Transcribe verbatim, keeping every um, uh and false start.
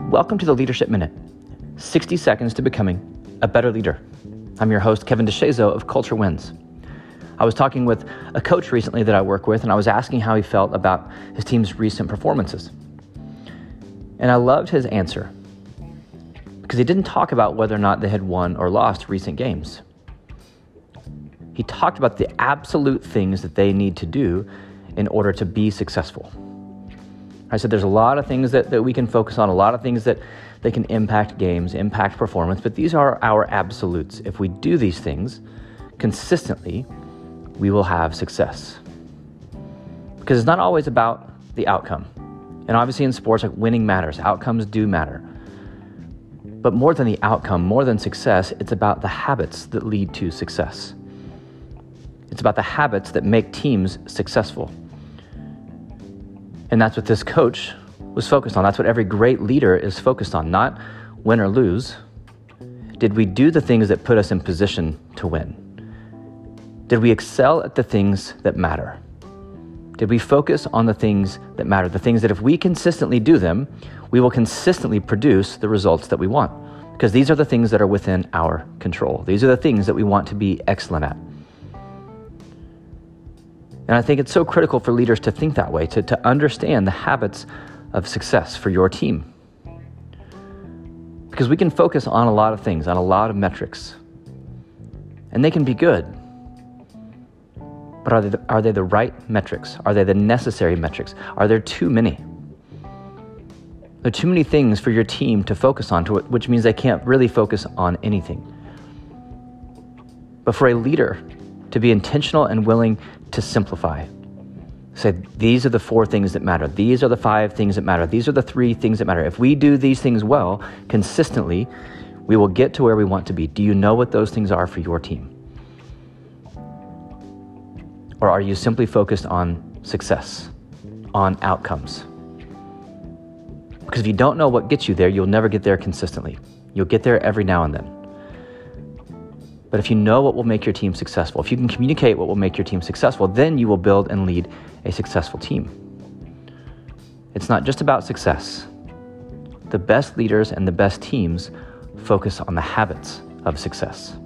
Welcome to the Leadership Minute, sixty seconds to becoming a better leader. I'm your host, Kevin DeShazo of Culture Wins. I was talking with a coach recently that I work with, and I was asking how he felt about his team's recent performances. And I loved his answer because he didn't talk about whether or not they had won or lost recent games. He talked about the absolute things that they need to do in order to be successful. I said there's a lot of things that, that we can focus on, a lot of things that, that can impact games, impact performance, but these are our absolutes. If we do these things consistently, we will have success. Because it's not always about the outcome. And obviously in sports, like winning matters. Outcomes do matter. But more than the outcome, more than success, it's about the habits that lead to success. It's about the habits that make teams successful. And that's what this coach was focused on. That's what every great leader is focused on, not win or lose. Did we do the things that put us in position to win? Did we excel at the things that matter? Did we focus on the things that matter? The things that if we consistently do them, we will consistently produce the results that we want. Because these are the things that are within our control. These are the things that we want to be excellent at. And I think it's so critical for leaders to think that way, to, to understand the habits of success for your team. Because we can focus on a lot of things, on a lot of metrics. And they can be good. But are they the, are they the right metrics? Are they the necessary metrics? Are there too many? There are too many things for your team to focus on, to which means they can't really focus on anything. But for a leader to be intentional and willing to simplify, say, these are the four things that matter. These are the five things that matter. These are the three things that matter. If we do these things well, consistently, we will get to where we want to be. Do you know what those things are for your team? Or are you simply focused on success, on outcomes? Because if you don't know what gets you there, you'll never get there consistently. You'll get there every now and then. But if you know what will make your team successful, if you can communicate what will make your team successful, then you will build and lead a successful team. It's not just about success. The best leaders and the best teams focus on the habits of success.